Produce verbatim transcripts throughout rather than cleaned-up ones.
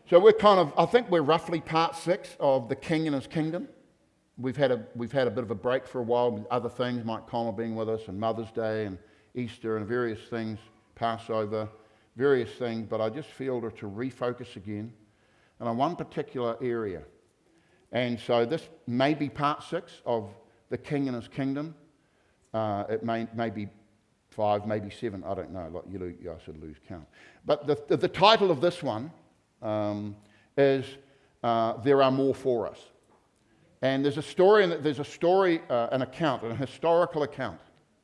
So we're kind of, I think we're roughly part six of The King and His Kingdom. We've had a we've had a bit of a break for a while with other things, Mike Connell being with us, and Mother's Day and Easter and various things, Passover, various things, but I just feel to, to refocus again and on one particular area. And so this may be part six of The King and His Kingdom. Uh, it may, may be five, maybe seven, I don't know. Like you, lose, I should lose count. But the, the, the title of this one um, is uh, There Are More For Us. And there's a story, there's a story, uh, an account, an historical account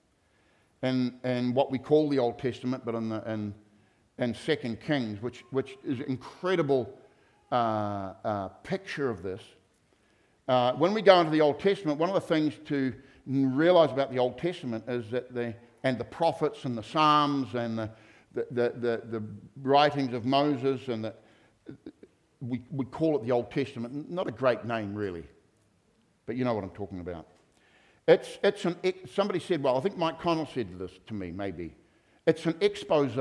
in, in what we call the Old Testament, but in, the, in, in Second Kings, which, which is an incredible uh, uh, picture of this. Uh, when we go into the Old Testament, one of the things to realize about the Old Testament is that the, and the prophets and the Psalms and the, the, the, the, the writings of Moses, and the, we, we call it the Old Testament. Not a great name, really. But you know what I'm talking about. It's, it's an, somebody said, well, I think Mike Connell said this to me, maybe. It's an expose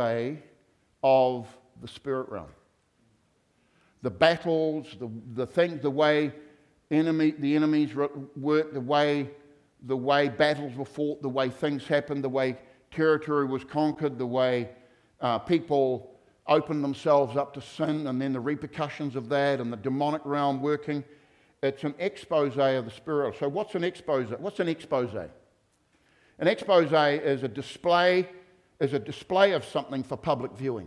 of the spirit realm. The battles, the, the things, the way enemy, the enemies work, the way, the way battles were fought, the way things happened, the way territory was conquered, the way uh, people opened themselves up to sin, and then the repercussions of that, and the demonic realm working. It's an expose of the spirit. So what's an expose? What's an expose? An expose is a display, is a display of something for public viewing.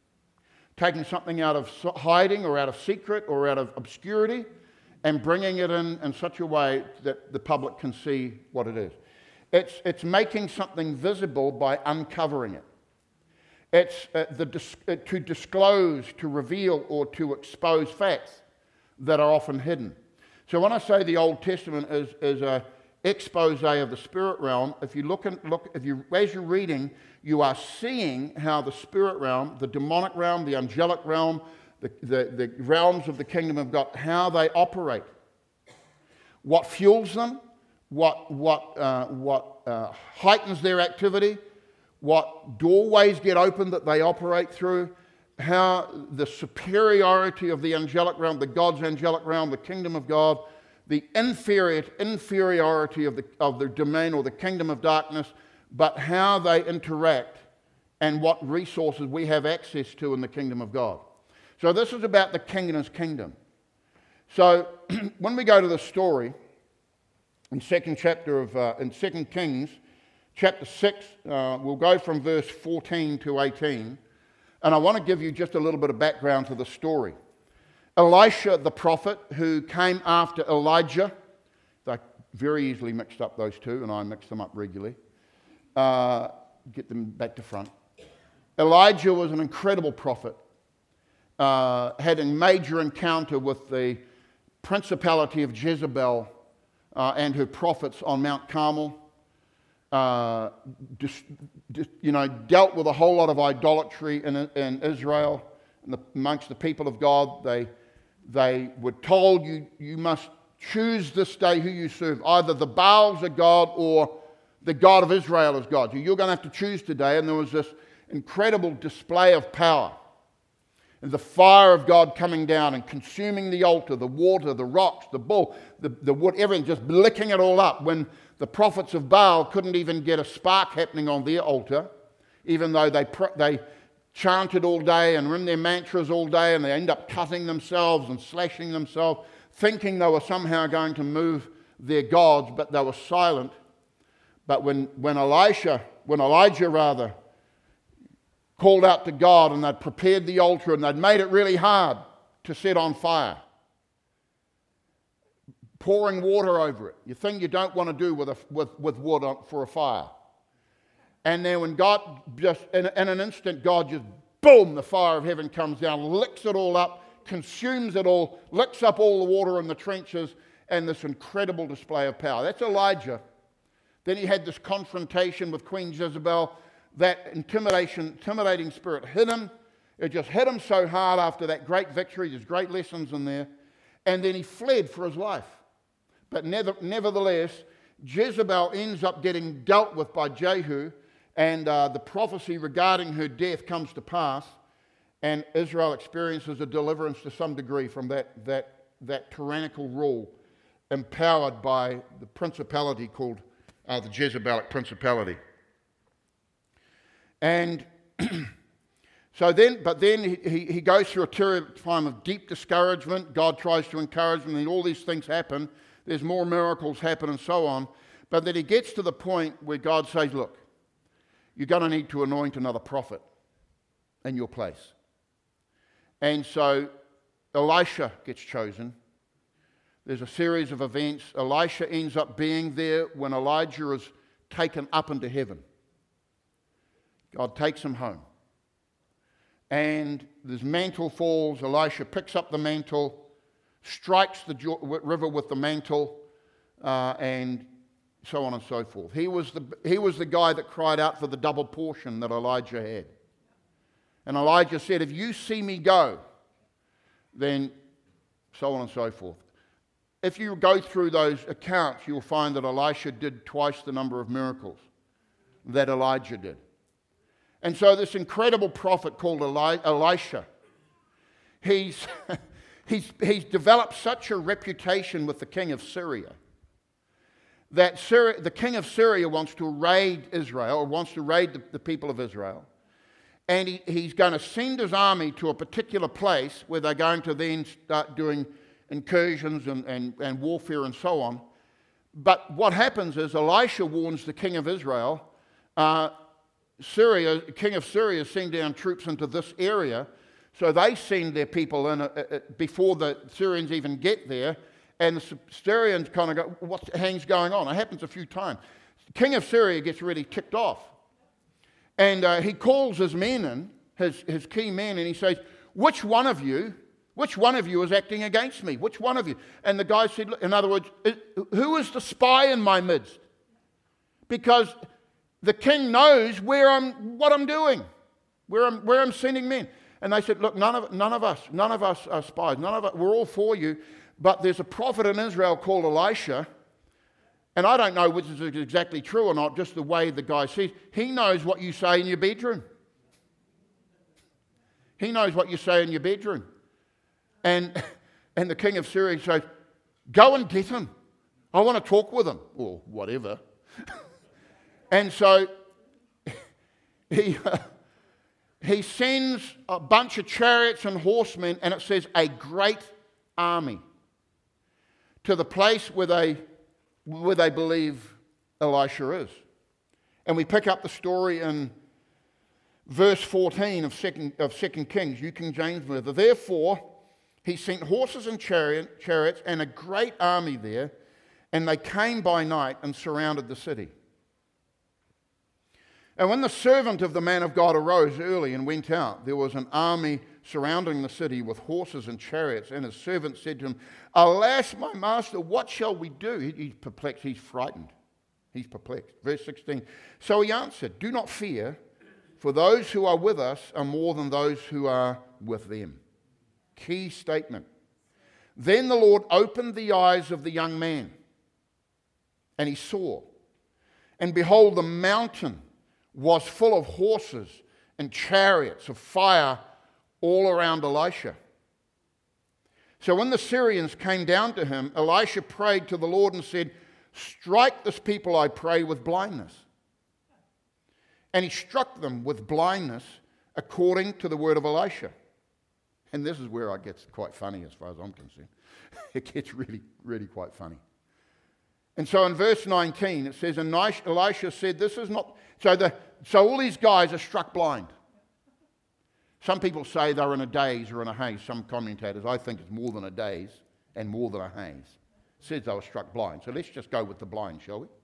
Taking something out of hiding or out of secret or out of obscurity and bringing it in in such a way that the public can see what it is. It's, it's making something visible by uncovering it. It's uh, the dis- uh, to disclose, to reveal, or to expose facts that are often hidden. So when I say the Old Testament is, is a expose of the spirit realm, if you look and look, if you as you're reading, you are seeing how the spirit realm, the demonic realm, the angelic realm, the, the, the realms of the kingdom of God, how they operate, what fuels them, what what uh, what uh, heightens their activity, what doorways get opened that they operate through. How the superiority of the angelic realm, the God's angelic realm, the kingdom of God, the inferior, inferiority of the, of the domain or the kingdom of darkness, but how they interact and what resources we have access to in the kingdom of God. So this is about the king and his kingdom. So when we go to the story in second chapter of uh, in Second Kings, chapter six, uh, we'll go from verse fourteen to eighteen. And I want to give you just a little bit of background to the story. Elisha, the prophet, who came after Elijah, they very easily mixed up those two, and I mix them up regularly. Uh, get them back to front. Elijah was an incredible prophet, uh, had a major encounter with the principality of Jezebel uh, and her prophets on Mount Carmel. Uh, dis, dis, you know, dealt with a whole lot of idolatry in, in Israel and the, amongst the people of God. They, they were told you, you must choose this day who you serve. Either the Baals are God or the God of Israel is God. You're going to have to choose today. And there was this incredible display of power. And the fire of God coming down and consuming the altar, the water, the rocks, the bull, the, the wood, everything, just licking it all up. When the prophets of Baal couldn't even get a spark happening on their altar, even though they they chanted all day and were in their mantras all day, and they end up cutting themselves and slashing themselves, thinking they were somehow going to move their gods, but they were silent. But when, when Elisha, when Elijah rather, called out to God, and they'd prepared the altar and they'd made it really hard to set on fire, pouring water over it, you think you don't want to do with, a, with, with wood for a fire. And then when God just, in, in an instant, God just, boom, the fire of heaven comes down, licks it all up, consumes it all, licks up all the water in the trenches, and this incredible display of power. That's Elijah. Then he had this confrontation with Queen Jezebel. That intimidation, intimidating spirit hit him. It just hit him so hard after that great victory. There's great lessons in there. And then he fled for his life. But never, nevertheless, Jezebel ends up getting dealt with by Jehu, and uh, the prophecy regarding her death comes to pass. and Israel experiences a deliverance to some degree from that, that, that tyrannical rule empowered by the principality called uh, the Jezebelic principality. And so then, but then he, he goes through a time of deep discouragement. God tries to encourage him, and all these things happen. There's more miracles happen and so on. But then he gets to the point where God says, look, you're going to need to anoint another prophet in your place. And so Elisha gets chosen. There's a series of events. Elisha ends up being there when Elijah is taken up into heaven. God takes him home. And this mantle falls. Elisha picks up the mantle, strikes the river with the mantle, uh, and so on and so forth. He was the he was the guy that cried out for the double portion that Elijah had. And Elijah said, if you see me go, then so on and so forth. If you go through those accounts, you'll find that Elisha did twice the number of miracles that Elijah did. And so this incredible prophet called Eli- Elisha, he's, he's, he's developed such a reputation with the king of Syria that Syria, the king of Syria wants to raid Israel, or wants to raid the, the people of Israel. And he, he's going to send his army to a particular place where they're going to then start doing incursions and, and, and warfare and so on. But what happens is Elisha warns the king of Israel, uh, Syria, king of Syria, send down troops into this area, so they send their people in uh, uh, before the Syrians even get there, and the Syrians kind of go, what the hell's going on? It happens a few times. The king of Syria gets really ticked off, and uh, he calls his men in, his, his key men, and he says, which one of you, which one of you is acting against me? Which one of you? And the guy said, in other words, who is the spy in my midst? Because the king knows where I'm, what I'm doing, where I'm, where I'm sending men. And they said, look, none of, none of us, none of us are spies. None of us, we're all for you. But there's a prophet in Israel called Elisha. And I don't know which is exactly true or not, just the way the guy says. He knows what you say in your bedroom. He knows what you say in your bedroom. And, and the king of Syria says, go and get him. I want to talk with him. Or whatever. And so he, uh, he sends a bunch of chariots and horsemen, and it says a great army, to the place where they, where they believe Elisha is. And we pick up the story in verse fourteen of Second, of Second Kings, New King James Version. Therefore, he sent horses and chariot, chariots and a great army there, and they came by night and surrounded the city. And when the servant of the man of God arose early and went out, there was an army surrounding the city with horses and chariots. And his servant said to him, alas, my master, what shall we do? He, he's perplexed, he's frightened, he's perplexed. Verse sixteen, so he answered, do not fear, for those who are with us are more than those who are with them. Key statement. Then the Lord opened the eyes of the young man, and he saw. And behold, the mountain was full of horses and chariots of fire all around Elisha. So when the Syrians came down to him, Elisha prayed to the Lord and said, strike this people, I pray, with blindness. And he struck them with blindness according to the word of Elisha. And this is where it gets quite funny as far as I'm concerned. It gets really, really quite funny. And so in verse nineteen, it says, and Elisha said, this is not... So, the, so all these guys are struck blind. Some people say they're in a daze or in a haze. Some commentators, I think it's more than a daze and more than a haze. It says they were struck blind. So let's just go with the blind, shall we?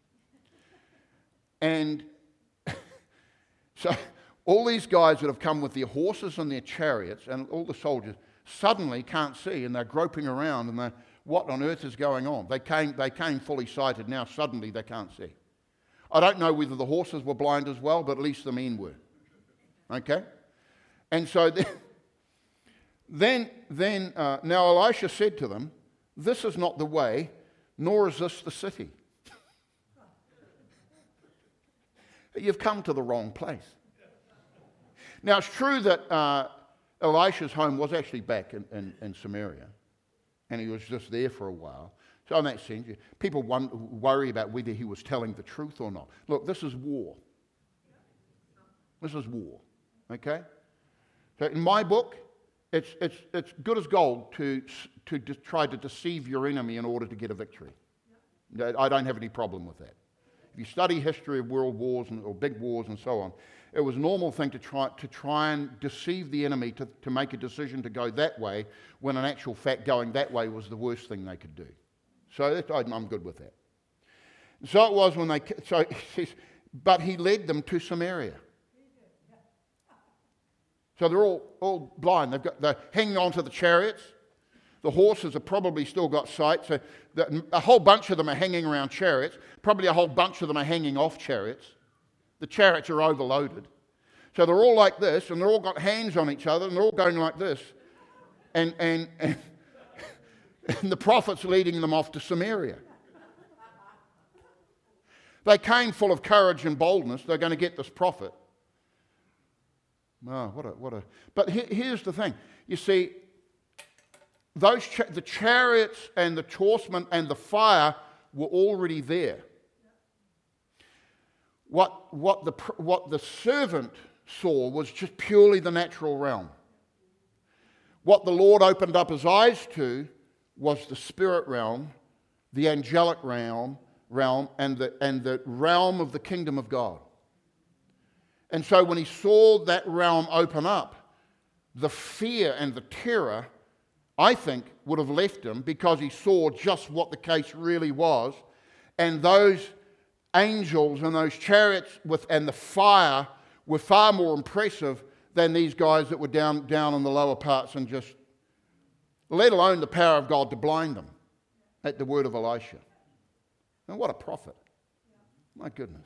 And so all these guys that have come with their horses and their chariots and all the soldiers suddenly can't see, and they're groping around, and they're, what on earth is going on? They came, they came fully sighted. Now suddenly they can't see. I don't know whether the horses were blind as well, but at least the men were. Okay? And so then, then, then uh, now Elisha said to them, this is not the way, nor is this the city. You've come to the wrong place. Now, it's true that uh, Elisha's home was actually back in, in, in Samaria, and he was just there for a while. So in that sense, people wonder, worry about whether he was telling the truth or not. Look, this is war. This is war, okay? So in my book, it's, it's, it's good as gold to, to de- try to deceive your enemy in order to get a victory. I don't have any problem with that. If you study history of world wars and, or big wars and so on, it was a normal thing to try, to try and deceive the enemy to, to make a decision to go that way, when in actual fact going that way was the worst thing they could do. So that, I'm good with that. So it was when they, so it says, but he led them to Samaria. So they're all, all blind. They've got, they're hanging on to the chariots. The horses have probably still got sight. So the, a whole bunch of them are hanging around chariots. Probably a whole bunch of them are hanging off chariots. The chariots are overloaded. So they're all like this, and they're all got hands on each other, and they're all going like this. And, and, and, and the prophet's leading them off to Samaria. They came full of courage and boldness. They're going to get this prophet. Oh, what a, what a... But he, here's the thing. You see, those cha- the chariots and the horsemen and the fire were already there. What, what, the, what the servant saw was just purely the natural realm. What the Lord opened up his eyes to was the spirit realm, the angelic realm, realm and, the, and the realm of the kingdom of God. And so when he saw that realm open up, the fear and the terror, I think, would have left him, because he saw just what the case really was. And those angels and those chariots with, and the fire were far more impressive than these guys that were down, down in the lower parts, and just, let alone the power of God to blind them at the word of Elisha. And what a prophet. My goodness.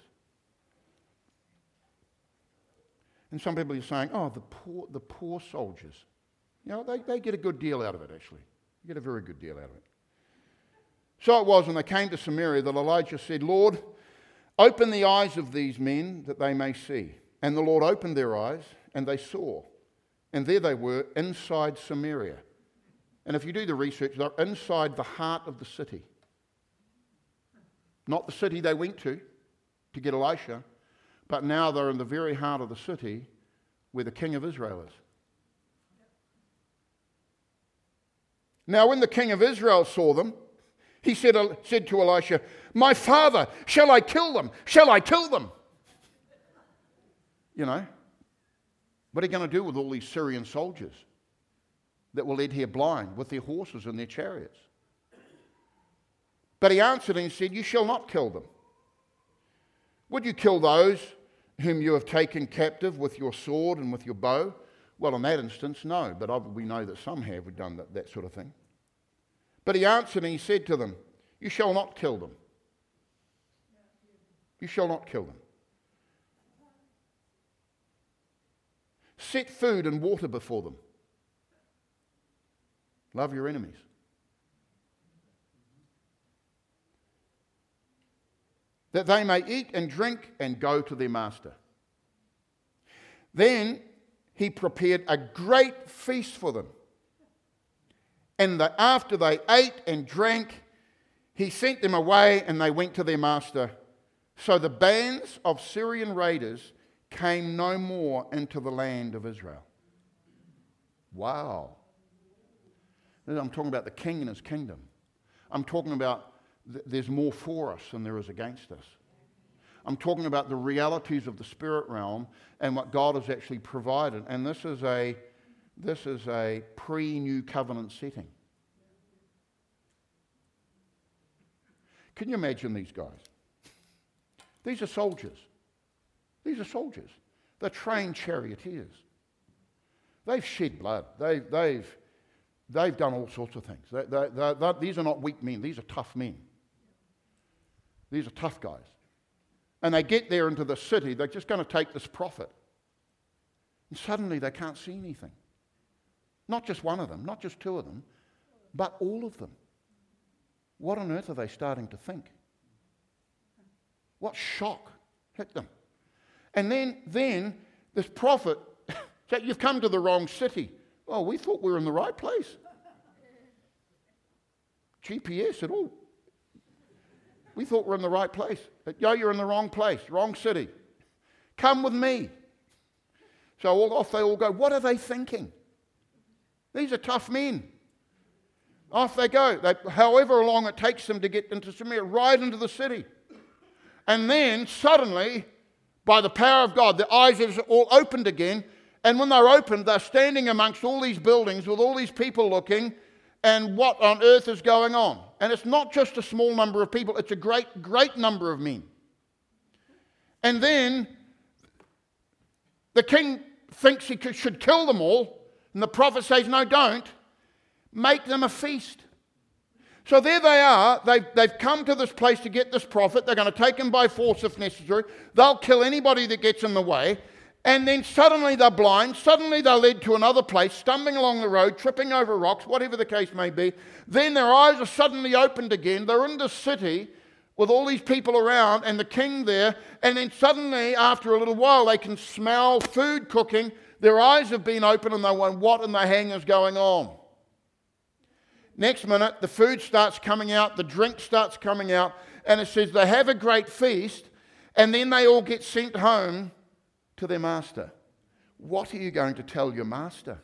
And some people are saying, oh, the poor, the poor soldiers. You know, they, they get a good deal out of it, actually. They get a very good deal out of it. So it was when they came to Samaria that Elijah said, Lord, open the eyes of these men that they may see. And the Lord opened their eyes, and they saw. And there they were inside Samaria. And if you do the research, they're inside the heart of the city. Not the city they went to to get Elisha, but now they're in the very heart of the city where the king of Israel is. Now when the king of Israel saw them, he said, said to Elisha, my father, shall I kill them? Shall I kill them? You know, what are you going to do with all these Syrian soldiers that were led here blind with their horses and their chariots? But he answered and said, you shall not kill them. Would you kill those whom you have taken captive with your sword and with your bow? Well, in that instance, no, but we know that some have done that, that sort of thing. But he answered and he said to them, you shall not kill them. You shall not kill them. Set food and water before them. Love your enemies. That they may eat and drink and go to their master. Then he prepared a great feast for them. And the, after they ate and drank, he sent them away, and they went to their master. So the bands of Syrian raiders came no more into the land of Israel. Wow. I'm talking about the king and his kingdom. I'm talking about th- there's more for us than there is against us. I'm talking about the realities of the spirit realm and what God has actually provided. And this is a, this is a pre-new covenant setting. Can you imagine these guys? These are soldiers. These are soldiers. They're trained charioteers. They've shed blood. They've, they've, they've done all sorts of things. They, they, they, they, these are not weak men. These are tough men. These are tough guys. And they get there into the city. They're just going to take this prophet. And suddenly they can't see anything. Not just one of them, not just two of them, but all of them. What on earth are they starting to think? What shock hit them? And then, then this prophet said, you've come to the wrong city. Oh, we thought we were in the right place. G P S at all. We thought we were in the right place. But, yo, you're in the wrong place, wrong city. Come with me. So all, off they all go. What are they thinking? These are tough men. Off they go. They, however long it takes them to get into Samaria, right into the city. And then suddenly, by the power of God, their eyes are all opened again. And when they're opened, they're standing amongst all these buildings with all these people looking, and what on earth is going on? And it's not just a small number of people, it's a great, great number of men. And then the king thinks he could, should kill them all, and the prophet says, no, don't. Make them a feast. So there they are. They've, they've come to this place to get this prophet. They're going to take him by force if necessary. They'll kill anybody that gets in the way. And then suddenly they're blind. Suddenly they're led to another place, stumbling along the road, tripping over rocks, whatever the case may be. Then their eyes are suddenly opened again. They're in the city with all these people around and the king there. And then suddenly, after a little while, they can smell food cooking. Their eyes have been opened and they wonder, what in the hang is going on? Next minute, the food starts coming out, the drink starts coming out, and it says they have a great feast, and then they all get sent home to their master. What are you going to tell your master?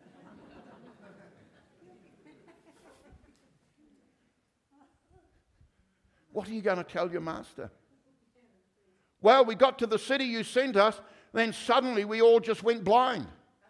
What are you going to tell your master? Well, we got to the city you sent us, then suddenly we all just went blind.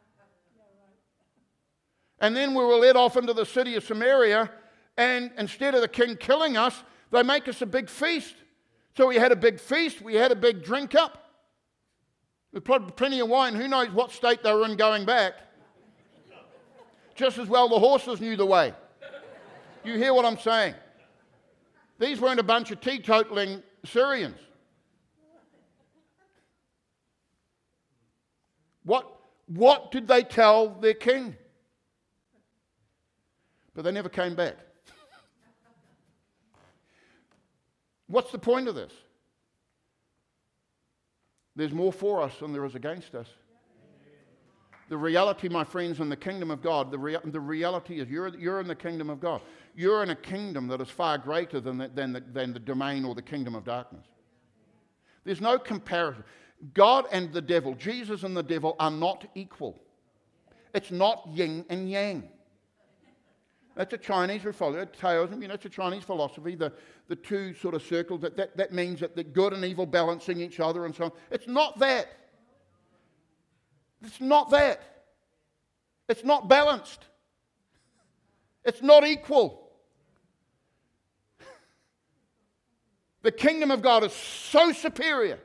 And then we were led off into the city of Samaria, and instead of the king killing us, they make us a big feast. So we had a big feast, we had a big drink up. We put plenty of wine. Who knows what state they were in going back? Just as well the horses knew the way. You hear what I'm saying? These weren't a bunch of teetotaling Syrians. What, what did they tell their king? But they never came back. What's the point of this? There's more for us than there is against us. The reality, my friends, in the kingdom of God, the, rea- the reality is you're, you're in the kingdom of God. You're in a kingdom that is far greater than the, than, the, than the domain or the kingdom of darkness. There's no comparison. God and the devil, Jesus and the devil, are not equal. It's not yin and yang. That's a Chinese philosophy, Taoism, you know, it's a Chinese philosophy, the, the two sort of circles, that, that, that means that the good and evil balancing each other and so on. It's not that. It's not that. It's not balanced. It's not equal. The kingdom of God is so superior,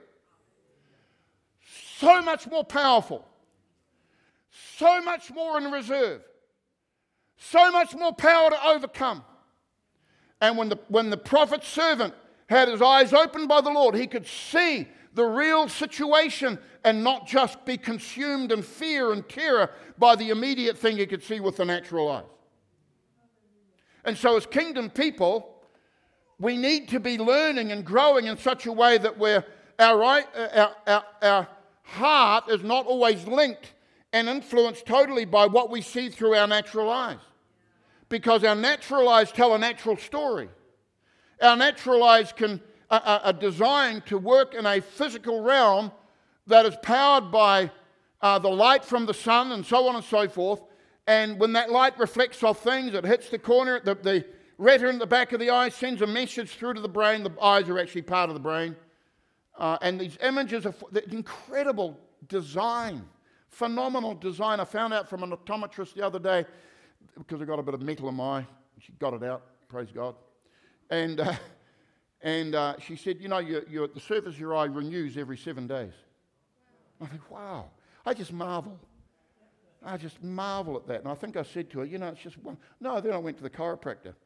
so much more powerful, so much more in reserve, so much more power to overcome. And when the, when the prophet's servant had his eyes opened by the Lord, he could see the real situation and not just be consumed in fear and terror by the immediate thing he could see with the natural eyes. And so as kingdom people, we need to be learning and growing in such a way that we're, our, our, our, our heart is not always linked and influenced totally by what we see through our natural eyes. Because our natural eyes tell a natural story. Our natural eyes can, are, are designed to work in a physical realm that is powered by uh, the light from the sun and so on and so forth. And when that light reflects off things, it hits the corner, the, the retina in the back of the eye sends a message through to the brain. The eyes are actually part of the brain. Uh, and these images are incredible design, phenomenal design. I found out from an optometrist the other day, because I got a bit of metal in my eye. She got it out, praise God. And uh, and uh, she said, you know, you're, you're, the surface of your eye renews every seven days. I think, wow. I just marvel. I just marvel at that. And I think I said to her, you know, it's just one. No, then I went to the chiropractor.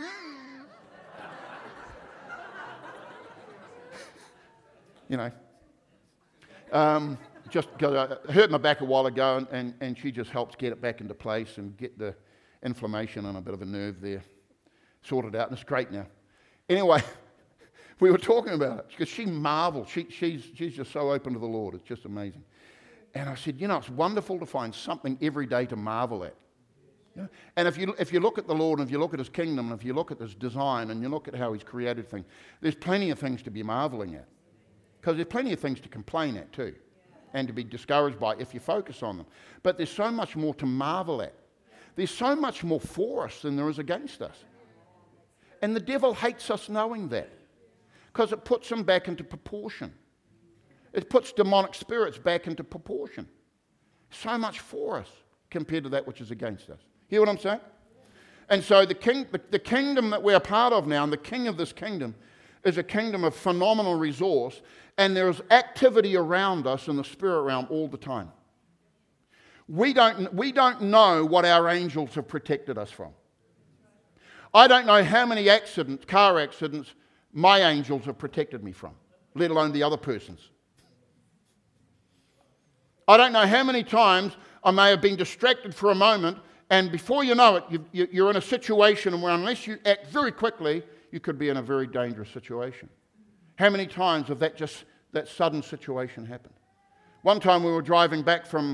you know. Um, just because I hurt my back a while ago, and, and, and she just helps get it back into place and get the inflammation and a bit of a nerve there sorted out, and it's great now. Anyway, we were talking about it because she marvels. She, she's, she's just so open to the Lord. It's just amazing. And I said, you know, it's wonderful to find something every day to marvel at. Yeah. And if you, if you look at the Lord, and if you look at his kingdom, and if you look at his design, and you look at how he's created things, there's plenty of things to be marveling at. Because there's plenty of things to complain at too, and to be discouraged by if you focus on them. But there's so much more to marvel at. There's so much more for us than there is against us. And the devil hates us knowing that, because it puts him back into proportion. It puts demonic spirits back into proportion. So much for us compared to that which is against us. Hear what I'm saying? And so the, king, the, the kingdom that we're part of now, and the king of this kingdom, is a kingdom of phenomenal resource, and there's activity around us in the spirit realm all the time. We don't, we don't know what our angels have protected us from. I don't know how many accidents, car accidents, my angels have protected me from, let alone the other person's. I don't know how many times I may have been distracted for a moment, and before you know it, you, you're in a situation where unless you act very quickly, you could be in a very dangerous situation. How many times have that just, that sudden situation happened? One time we were driving back from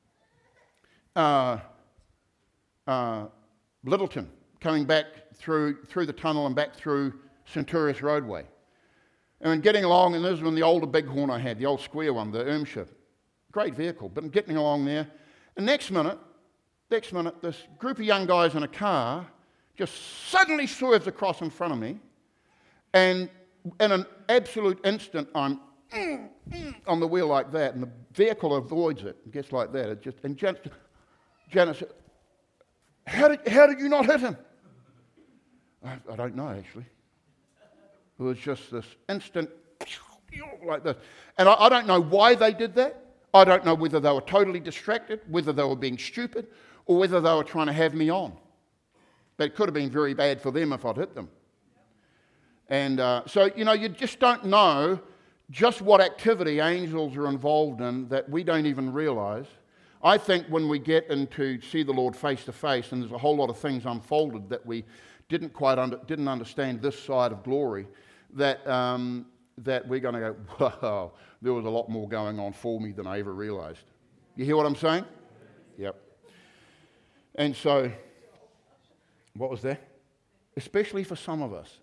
uh, uh, Littleton, coming back through, through the tunnel and back through Centurious Roadway. And getting along, and this was when the older bighorn I had, the old square one, the Ermshire. Great vehicle, but I'm getting along there. And next minute, next minute, this group of young guys in a car just suddenly swerves across in front of me, and in an absolute instant, I'm mm, mm, on the wheel like that, and the vehicle avoids it. It gets like that. It just and Janet, Janet said, "How did how did you not hit him?" I, I don't know actually. It was just this instant like this, and I, I don't know why they did that. I don't know whether they were totally distracted, whether they were being stupid, or whether they were trying to have me on. But it could have been very bad for them if I'd hit them. And uh, so, you know, you just don't know just what activity angels are involved in that we don't even realize. I think when we get into see the Lord face to face, and there's a whole lot of things unfolded that we didn't quite under, didn't understand this side of glory, that um, that we're going to go, wow, there was a lot more going on for me than I ever realized. You hear what I'm saying? Yep. And so, what was that? Especially for some of us.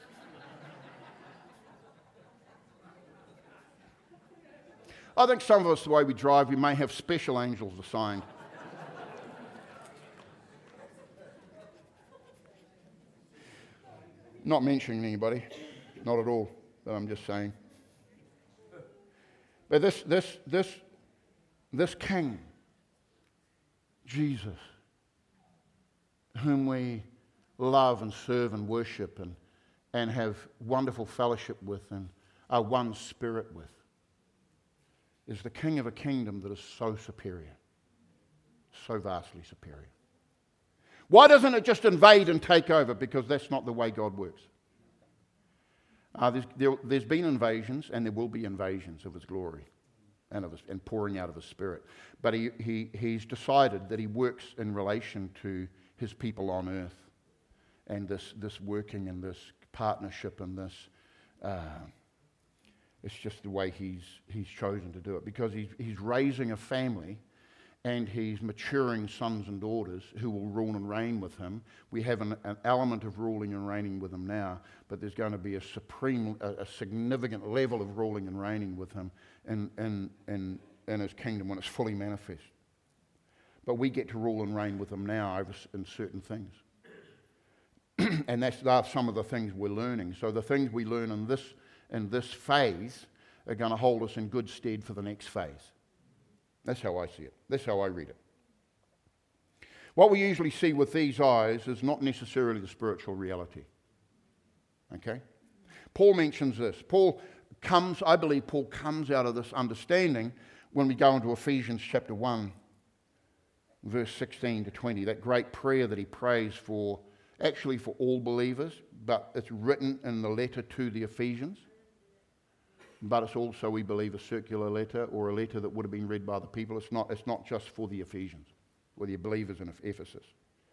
I think some of us, the way we drive, we may have special angels assigned. Not mentioning anybody, not at all, but I'm just saying. But this, this, this, this King, Jesus, whom we love and serve and worship and, and have wonderful fellowship with and are one spirit with, is the King of a kingdom that is so superior, so vastly superior. Why doesn't it just invade and take over? Because that's not the way God works. Uh, there's, there, there's been invasions, and there will be invasions of his glory and, of his, and pouring out of his spirit. But he, he, he's decided that he works in relation to his people on earth, and this, this working and this partnership and this, uh, it's just the way he's, he's chosen to do it. Because he's, he's raising a family, and he's maturing sons and daughters who will rule and reign with him. We have an, an element of ruling and reigning with him now, but there's going to be a supreme, a, a significant level of ruling and reigning with him in, in, in, in his kingdom when it's fully manifest. But we get to rule and reign with him now over in certain things. And that's, that's some of the things we're learning. So the things we learn in this, in this phase are going to hold us in good stead for the next phase. That's how I see it. That's how I read it. What we usually see with these eyes is not necessarily the spiritual reality. Okay? Paul mentions this. Paul comes, I believe Paul comes out of this understanding when we go into Ephesians chapter one, verse sixteen to twenty, that great prayer that he prays for, actually for all believers, but it's written in the letter to the Ephesians. But it's also, we believe, a circular letter or a letter that would have been read by the people. It's not, it's not just for the Ephesians or the believers in Ephesus.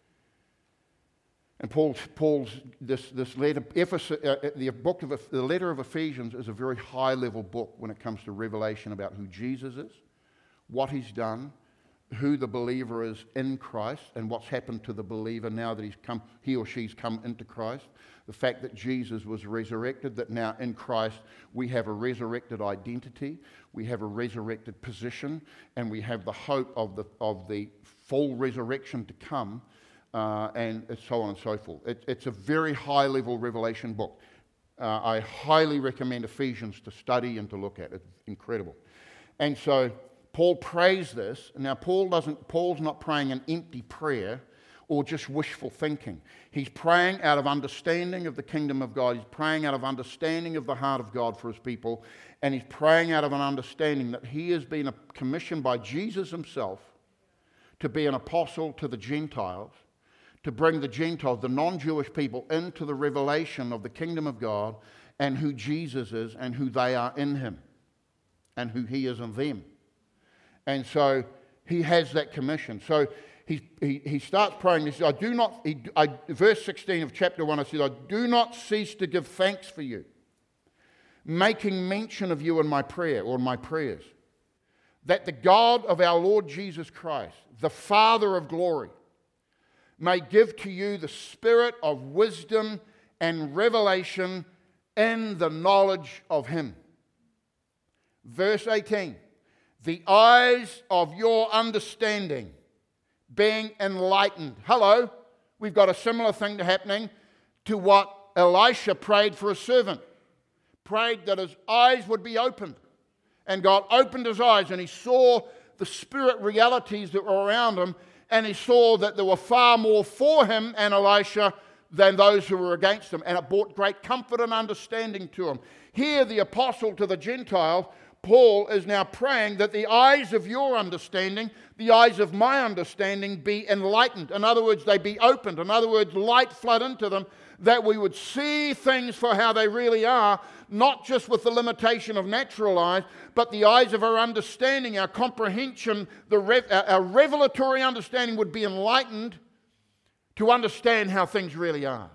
And Paul's, Paul's this, this letter, Ephesus, uh, the book of the letter of Ephesians is a very high-level book when it comes to revelation about who Jesus is, what he's done, who the believer is in Christ, and what's happened to the believer now that he's come, he or she's come into Christ. The fact that Jesus was resurrected, that now in Christ we have a resurrected identity, we have a resurrected position, and we have the hope of the of the full resurrection to come, uh, and so on and so forth. It, it's a very high-level revelation book. Uh, I highly recommend Ephesians to study and to look at. It's incredible. And so Paul prays this. Now, Paul doesn't. Paul's not praying an empty prayer or just wishful thinking. He's praying out of understanding of the kingdom of God. He's praying out of understanding of the heart of God for his people. And he's praying out of an understanding that he has been commissioned by Jesus himself to be an apostle to the Gentiles, to bring the Gentiles, the non-Jewish people, into the revelation of the kingdom of God and who Jesus is and who they are in him and who he is in them. And so he has that commission. So he, he, he starts praying. He says, I do not, he, I, verse sixteen of chapter one, I said, I do not cease to give thanks for you, making mention of you in my prayer or in my prayers, that the God of our Lord Jesus Christ, the Father of glory, may give to you the spirit of wisdom and revelation in the knowledge of him. Verse eighteen, the eyes of your understanding being enlightened. Hello, we've got a similar thing to happening to what Elisha prayed for his servant. Prayed that his eyes would be opened. And God opened his eyes and he saw the spirit realities that were around him, and he saw that there were far more for him and Elisha than those who were against him, and it brought great comfort and understanding to him. Here, the apostle to the Gentiles, Paul, is now praying that the eyes of your understanding, the eyes of my understanding, be enlightened. In other words, they be opened. In other words, light flood into them, that we would see things for how they really are, not just with the limitation of natural eyes, but the eyes of our understanding, our comprehension, the rev- our revelatory understanding would be enlightened to understand how things really are.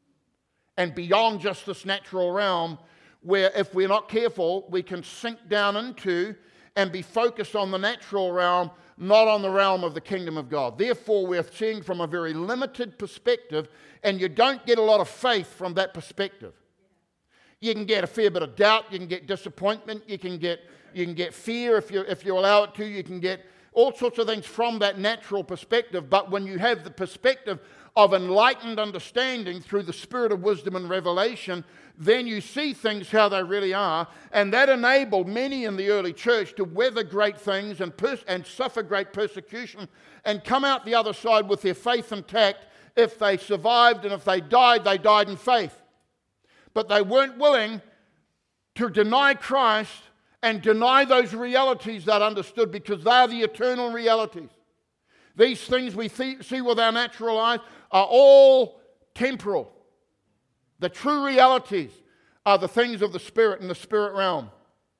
And beyond just this natural realm, where if we're not careful, we can sink down into and be focused on the natural realm, not on the realm of the kingdom of God. Therefore, we're seeing from a very limited perspective, and you don't get a lot of faith from that perspective. You can get a fair bit of doubt, you can get disappointment, you can get you can get fear if you if you allow it to, you can get all sorts of things from that natural perspective. But when you have the perspective of enlightened understanding through the spirit of wisdom and revelation, then you see things how they really are. And that enabled many in the early church to weather great things and, pers- and suffer great persecution and come out the other side with their faith intact. If they survived and if they died, they died in faith. But they weren't willing to deny Christ and deny those realities that understood, because they are the eternal realities. These things we see with our natural eyes are all temporal. The true realities are the things of the Spirit and the Spirit realm.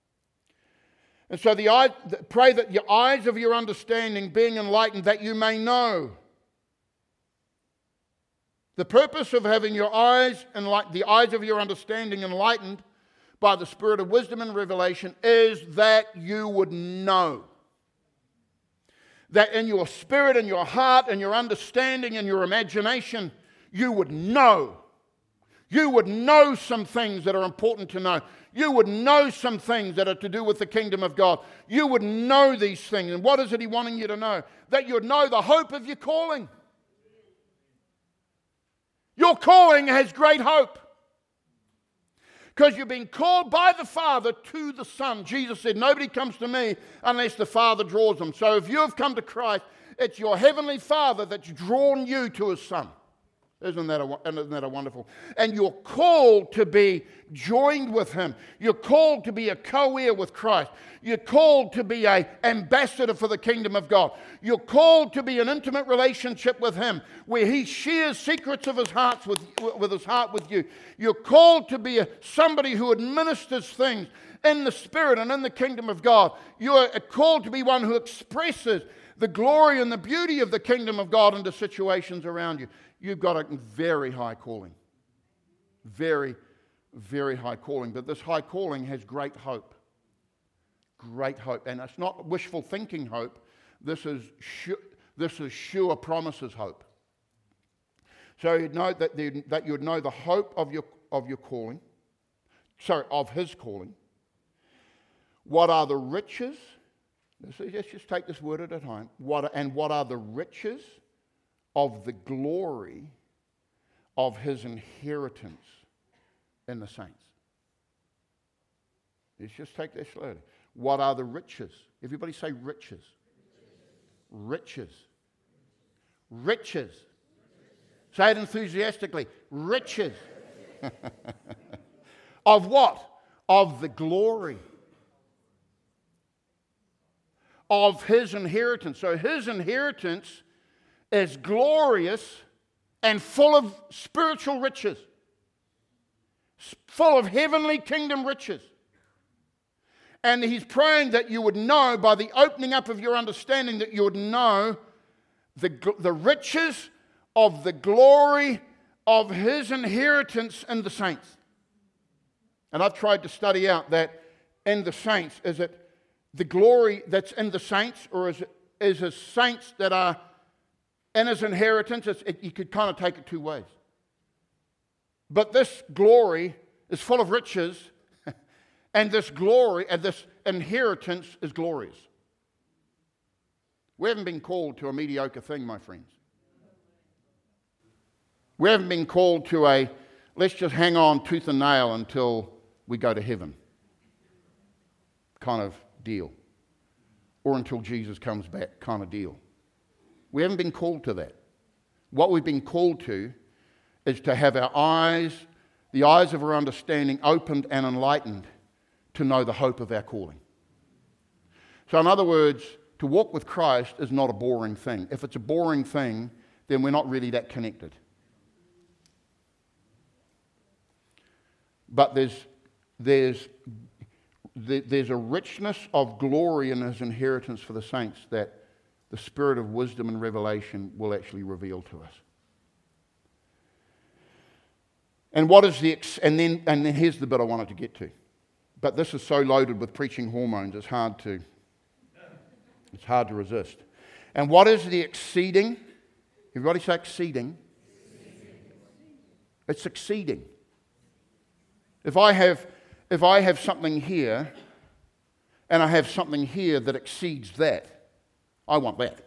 And so the eye, pray that your eyes of your understanding being enlightened, that you may know. The purpose of having your eyes enlightened, the eyes of your understanding enlightened by the Spirit of wisdom and revelation, is that you would know. That in your spirit and your heart and your understanding and your imagination, you would know. You would know some things that are important to know. You would know some things that are to do with the kingdom of God. You would know these things. And what is it he wanting you to know? That you would know the hope of your calling. Your calling has great hope. Because you've been called by the Father to the Son. Jesus said, nobody comes to me unless the Father draws them. So if you have come to Christ, it's your heavenly Father that's drawn you to his Son. Isn't that, a, isn't that a wonderful? And you're called to be joined with him. You're called to be a co-heir with Christ. You're called to be an ambassador for the kingdom of God. You're called to be an intimate relationship with him, where he shares secrets of his heart with, with his heart with you. You're called to be a, somebody who administers things in the Spirit and in the kingdom of God. You're called to be one who expresses the glory and the beauty of the kingdom of God into situations around you. You've got a very high calling. Very, very high calling. But this high calling has great hope. great hope. And it's not wishful thinking hope. This is sure, this is sure promises hope. So you'd know that, the, that you would know the hope of your, of your calling. Sorry, of his calling. What are the riches? Let's just take this word at a time. What, and what are the riches of the glory of his inheritance in the saints? Let's just take that slowly. What are the riches? Everybody say riches. Riches. Riches. Say it enthusiastically. Riches. Of what? Of the glory of his inheritance. So his inheritance is glorious and full of spiritual riches, full of heavenly kingdom riches. And he's praying that you would know, by the opening up of your understanding, that you would know the, the riches of the glory of his inheritance in the saints. And I've tried to study out that in the saints, is it the glory that's in the saints, or is it is his saints that are in his inheritance? It's, it, you could kind of take it two ways. But this glory is full of riches, and this glory and this inheritance is glorious. We haven't been called to a mediocre thing, my friends. We haven't been called to a, let's just hang on tooth and nail until we go to heaven kind of deal, or until Jesus comes back kind of deal. We haven't been called to that. What we've been called to is to have our eyes, the eyes of our understanding opened and enlightened to know the hope of our calling. So in other words, to walk with Christ is not a boring thing. If it's a boring thing, then we're not really that connected. But there's there's there's a richness of glory in his inheritance for the saints that the spirit of wisdom and revelation will actually reveal to us. And what is the ex- and then and then here's the bit I wanted to get to. But this is so loaded with preaching hormones, it's hard to it's hard to resist. And what is the exceeding? Everybody say exceeding. It's exceeding. If I have if I have something here and I have something here that exceeds that, I want that.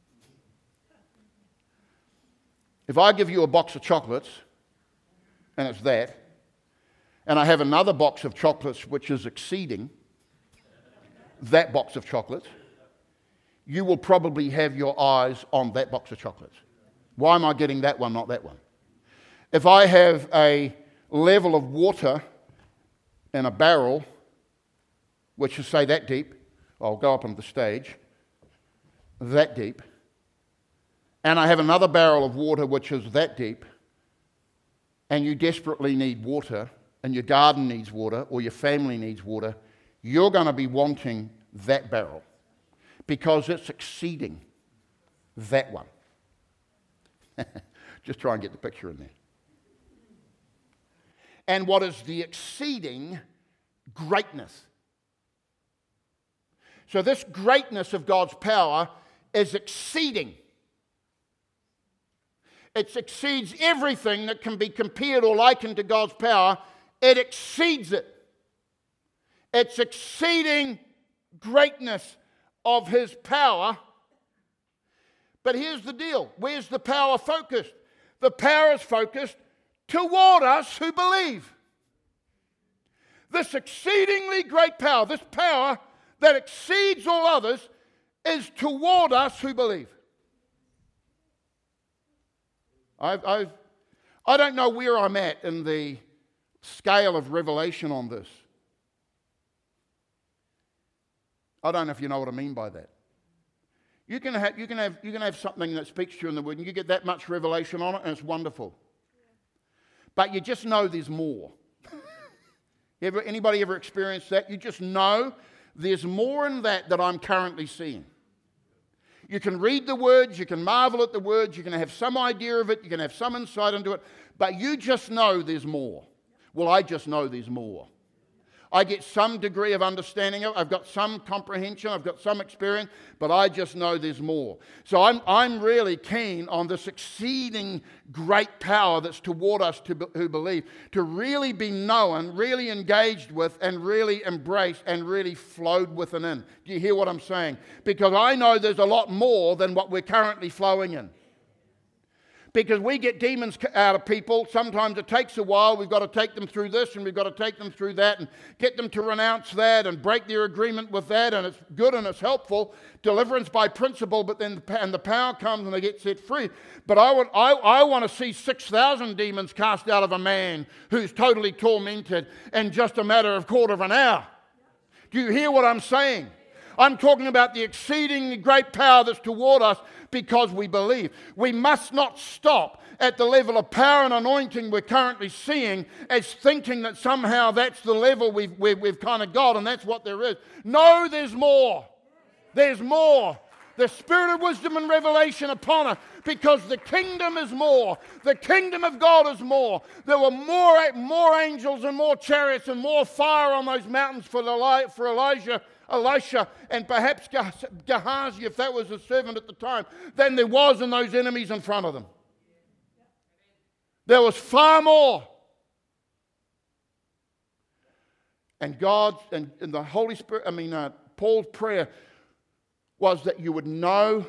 If I give you a box of chocolates and it's that, and I have another box of chocolates which is exceeding that box of chocolates, you will probably have your eyes on that box of chocolates. Why am I getting that one, not that one? If I have a level of water in a barrel, which is, say, that deep, I'll go up on the stage, that deep, and I have another barrel of water which is that deep, and you desperately need water, and your garden needs water, or your family needs water, you're going to be wanting that barrel because it's exceeding that one. Just try and get the picture in there. And what is the exceeding greatness? So this greatness of God's power is exceeding. It exceeds everything that can be compared or likened to God's power. It exceeds it. It's exceeding greatness of his power. But here's the deal. Where's the power focused? The power is focused toward us who believe. This exceedingly great power, this power that exceeds all others, is toward us who believe. I've, I've, I don't know where I'm at in the scale of revelation on this. I don't know if you know what I mean by that. You can have, you can have, you can have something that speaks to you in the Word, and you get that much revelation on it, and it's wonderful. But you just know there's more. Ever, anybody ever experienced that? You just know there's more in that that I'm currently seeing. You can read the words, you can marvel at the words, you can have some idea of it, you can have some insight into it, but you just know there's more. Well, I just know there's more. I get some degree of understanding of it. I've got some comprehension. I've got some experience. But I just know there's more. So I'm, I'm really keen on this exceeding great power that's toward us to, who believe, to really be known, really engaged with, and really embraced, and really flowed with and in. Do you hear what I'm saying? Because I know there's a lot more than what we're currently flowing in. Because we get demons out of people. Sometimes it takes a while. We've got to take them through this, and we've got to take them through that, and get them to renounce that and break their agreement with that. And it's good and it's helpful. Deliverance by principle, but then the, and the power comes and they get set free. But I want, I, I want to see six thousand demons cast out of a man who's totally tormented in just a matter of quarter of an hour. Do you hear what I'm saying? I'm talking about the exceedingly great power that's toward us because we believe. We must not stop at the level of power and anointing we're currently seeing as thinking that somehow that's the level we've, we've, we've kind of got and that's what there is. No, there's more. There's more. The spirit of wisdom and revelation upon us, because the kingdom is more. The kingdom of God is more. There were more, more angels and more chariots and more fire on those mountains for Eli- for Elijah, Elisha, and perhaps Gehazi, if that was a servant at the time, than there was in those enemies in front of them. There was far more. And God and, and the Holy Spirit, I mean, uh, Paul's prayer was that you would know,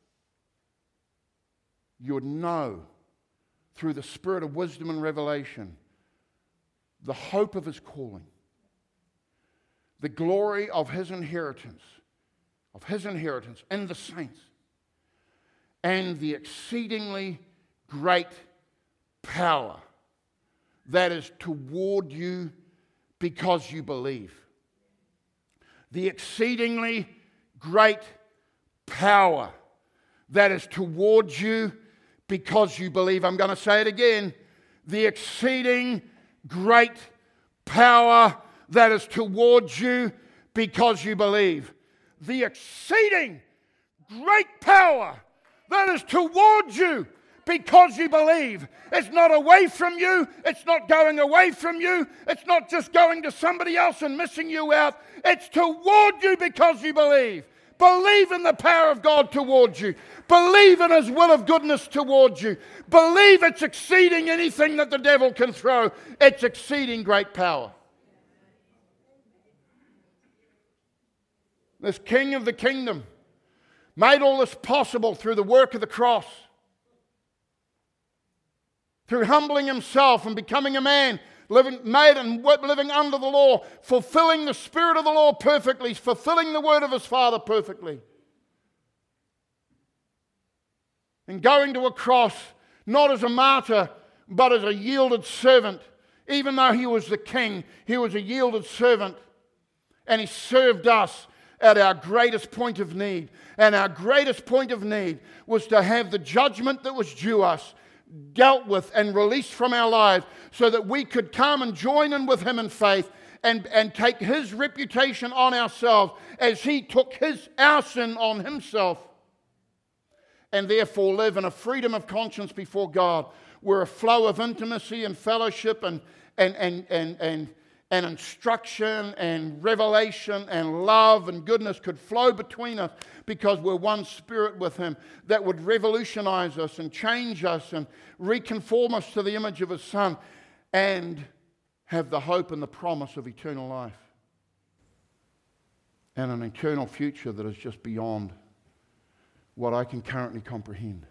you would know through the spirit of wisdom and revelation the hope of his calling, the glory of his inheritance, of his inheritance in the saints, and the exceedingly great power that is toward you because you believe. The exceedingly great power that is towards you because you believe. I'm going to say it again. The exceeding great power that is towards you because you believe. The exceeding great power that is towards you because you believe. It's not away from you. It's not going away from you. It's not just going to somebody else and missing you out. It's toward you because you believe. Believe in the power of God towards you. Believe in his will of goodness towards you. Believe it's exceeding anything that the devil can throw. It's exceeding great power. This King of the kingdom made all this possible through the work of the cross. Through humbling himself and becoming a man, living, made and living under the law, fulfilling the spirit of the law perfectly, fulfilling the word of his Father perfectly. And going to a cross, not as a martyr, but as a yielded servant. Even though he was the king, he was a yielded servant. And he served us at our greatest point of need. And our greatest point of need was to have the judgment that was due us dealt with and released from our lives so that we could come and join in with him in faith and, and take his reputation on ourselves as he took his our sin on himself, and therefore live in a freedom of conscience before God, where a flow of intimacy and fellowship and and and and and, and instruction and revelation and love and goodness could flow between us because we're one spirit with him, that would revolutionize us and change us and reconform us to the image of his Son and have the hope and the promise of eternal life and an eternal future that is just beyond what I can currently comprehend.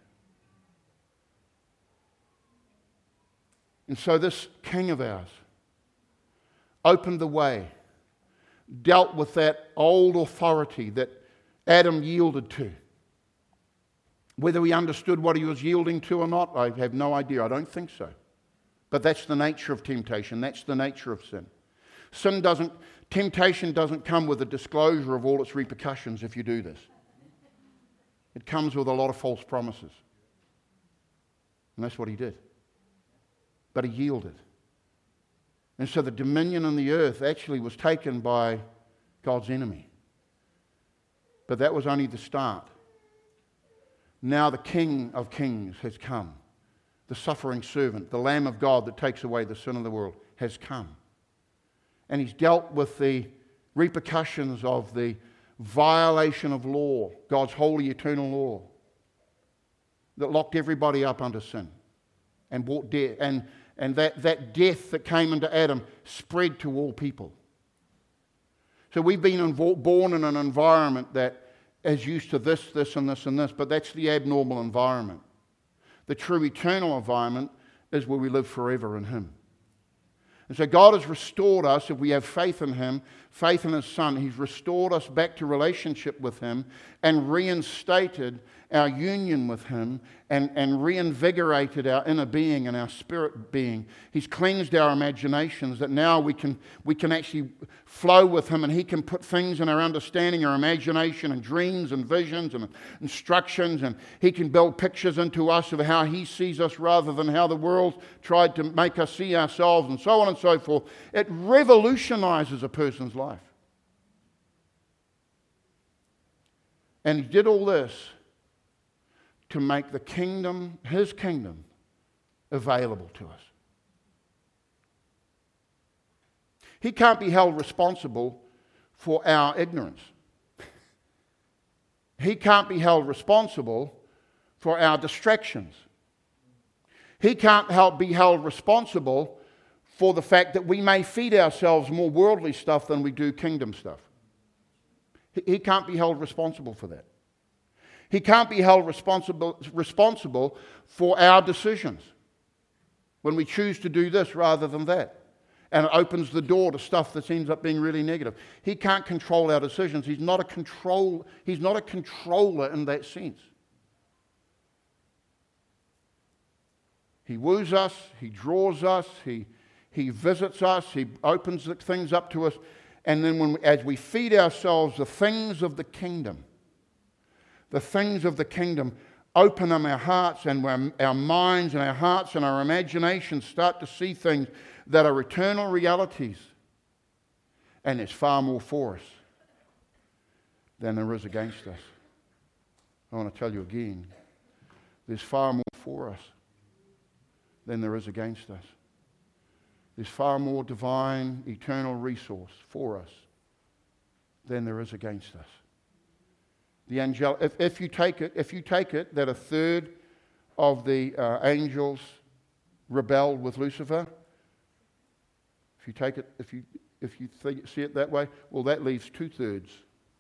And so this King of ours opened the way, dealt with that old authority that Adam yielded to. Whether he understood what he was yielding to or not, I have no idea. I don't think so. But that's the nature of temptation. That's the nature of sin. Sin doesn't, temptation doesn't come with a disclosure of all its repercussions if you do this. It comes with a lot of false promises. And that's what he did. But he yielded. And so the dominion on the earth actually was taken by God's enemy. But that was only the start. Now the King of Kings has come. The suffering servant, the Lamb of God that takes away the sin of the world, has come. and he's dealt with the repercussions of the violation of law, God's holy eternal law, that locked everybody up under sin and brought death. And, and that, that death that came into Adam spread to all people. So we've been invo- born in an environment that is used to this, this, and this, and this, but that's the abnormal environment. The true eternal environment is where we live forever in Him. And so God has restored us, if we have faith in Him, faith in His Son. He's restored us back to relationship with Him and reinstated our union with Him and, and reinvigorated our inner being and our spirit being. He's cleansed our imaginations that now we can, we can actually flow with Him, and He can put things in our understanding, our imagination, and dreams and visions and instructions, and He can build pictures into us of how He sees us rather than how the world tried to make us see ourselves, and so on and so forth. It revolutionizes a person's life. And He did all this to make the kingdom, His kingdom, available to us. He can't be held responsible for our ignorance. He can't be held responsible for our distractions. He can't help be held responsible for the fact that we may feed ourselves more worldly stuff than we do kingdom stuff. He can't be held responsible for that. He can't be held responsible, responsible for our decisions when we choose to do this rather than that. And it opens the door to stuff that ends up being really negative. He can't control our decisions. He's not a control, he's not a controller in that sense. He woos us, He draws us, He, he visits us, He opens things up to us. And then when we, as we feed ourselves the things of the kingdom, the things of the kingdom open up our hearts, and our, our minds and our hearts and our imaginations start to see things that are eternal realities. And there's far more for us than there is against us. I want to tell you again, there's far more for us than there is against us. There's far more divine, eternal resource for us than there is against us. The angel, if, if you take it, if you take it that a third of the uh, angels rebelled with Lucifer, if you take it, if you if you think, see it that way, well, that leaves two thirds.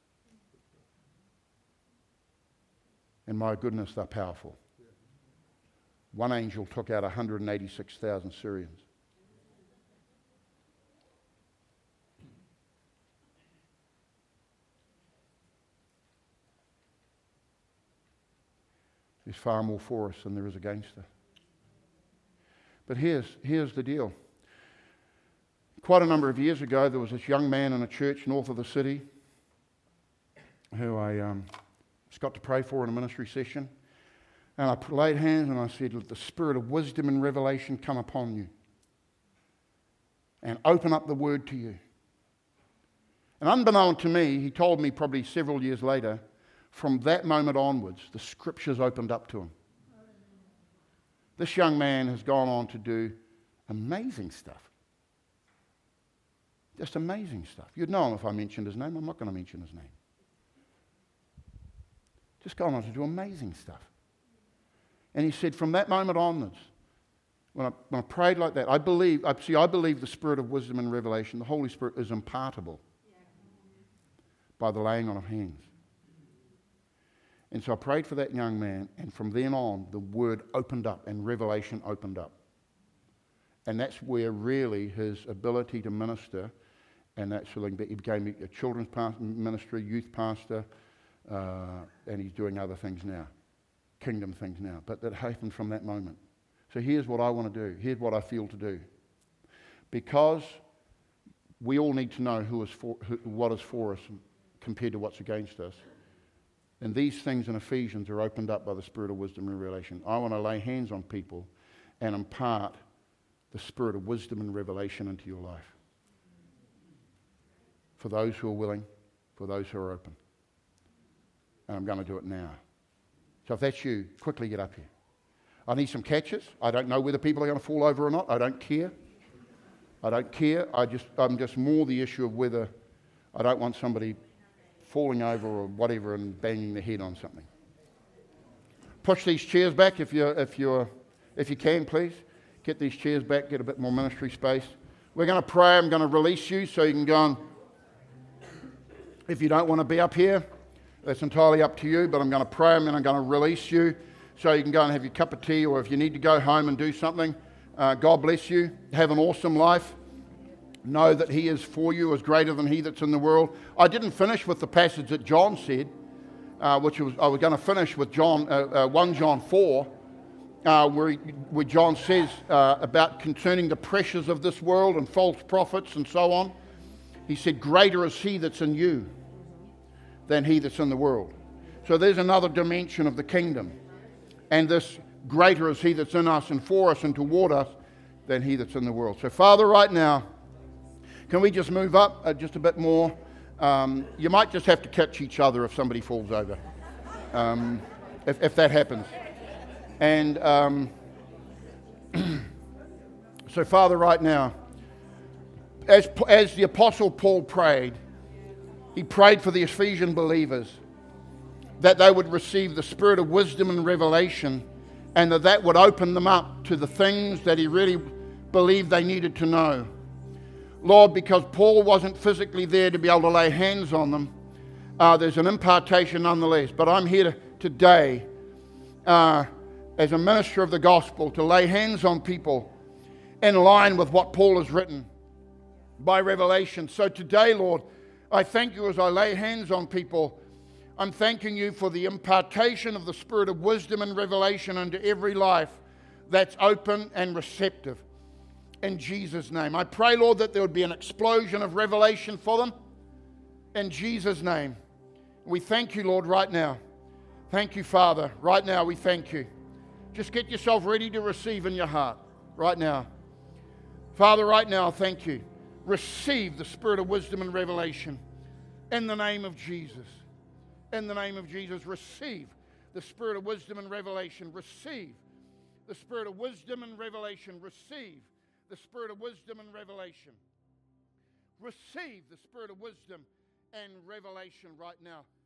And my goodness, they're powerful. One angel took out one hundred eighty-six thousand Syrians. There's far more for us than there is against us. But here's, here's the deal. Quite a number of years ago, there was this young man in a church north of the city who I um, just got to pray for in a ministry session. And I laid hands and I said, let the spirit of wisdom and revelation come upon you and open up the word to you. And unbeknown to me, he told me probably several years later, from that moment onwards, the scriptures opened up to him. This young man has gone on to do amazing stuff. Just amazing stuff. You'd know him if I mentioned his name. I'm not going to mention his name. Just gone on to do amazing stuff. And he said, from that moment onwards, when I, when I prayed like that, I believe, I, see, I believe the spirit of wisdom and revelation, the Holy Spirit, is impartable by the laying on of hands. And so I prayed for that young man, and from then on, the word opened up and revelation opened up. And that's where really his ability to minister, and that's really, he became a children's ministry, youth pastor, uh, and he's doing other things now, kingdom things now. But that happened from that moment. So here's what I want to do. Here's what I feel to do. Because we all need to know who is for, who, what is for us compared to what's against us. And these things in Ephesians are opened up by the spirit of wisdom and revelation. I want to lay hands on people and impart the spirit of wisdom and revelation into your life. For those who are willing, for those who are open. And I'm going to do it now. So if that's you, quickly get up here. I need some catches. I don't know whether people are going to fall over or not. I don't care. I don't care. I just, I'm just more the issue of whether I don't want somebody falling over or whatever and banging their head on something. Push these chairs back if you if you if you can, please. Get these chairs back. Get a bit more ministry space. We're going to pray. I'm going to release you so you can go and. If you don't want to be up here, that's entirely up to you. But I'm going to pray and then I'm going to release you so you can go and have your cup of tea, or if you need to go home and do something. Uh, God bless you. Have an awesome life. Know that He is for you, is greater than he that's in the world. I didn't finish with the passage that John said, uh, which was I was going to finish with John uh, uh, First John four, uh, where, he, where John says uh, about concerning the pressures of this world and false prophets and so on. He said, greater is He that's in you than he that's in the world. So there's another dimension of the kingdom. And this greater is He that's in us and for us and toward us than he that's in the world. So Father, right now, can we just move up uh, just a bit more? Um, you might just have to catch each other if somebody falls over, um, if, if that happens. And um, so Father, right now, as, as the Apostle Paul prayed, he prayed for the Ephesian believers that they would receive the spirit of wisdom and revelation, and that that would open them up to the things that he really believed they needed to know. Lord, because Paul wasn't physically there to be able to lay hands on them, uh, there's an impartation nonetheless. But I'm here to, today uh, as a minister of the gospel to lay hands on people in line with what Paul has written by revelation. So today, Lord, I thank you as I lay hands on people. I'm thanking you for the impartation of the spirit of wisdom and revelation into every life that's open and receptive. In Jesus' name. I pray, Lord, that there would be an explosion of revelation for them. In Jesus' name. We thank you, Lord, right now. Thank you, Father. Right now, we thank you. Just get yourself ready to receive in your heart. Right now. Father, right now, thank you. Receive the spirit of wisdom and revelation. In the name of Jesus. In the name of Jesus, receive the spirit of wisdom and revelation. Receive the spirit of wisdom and revelation. Receive the spirit of wisdom and revelation. Receive the spirit of wisdom and revelation right now.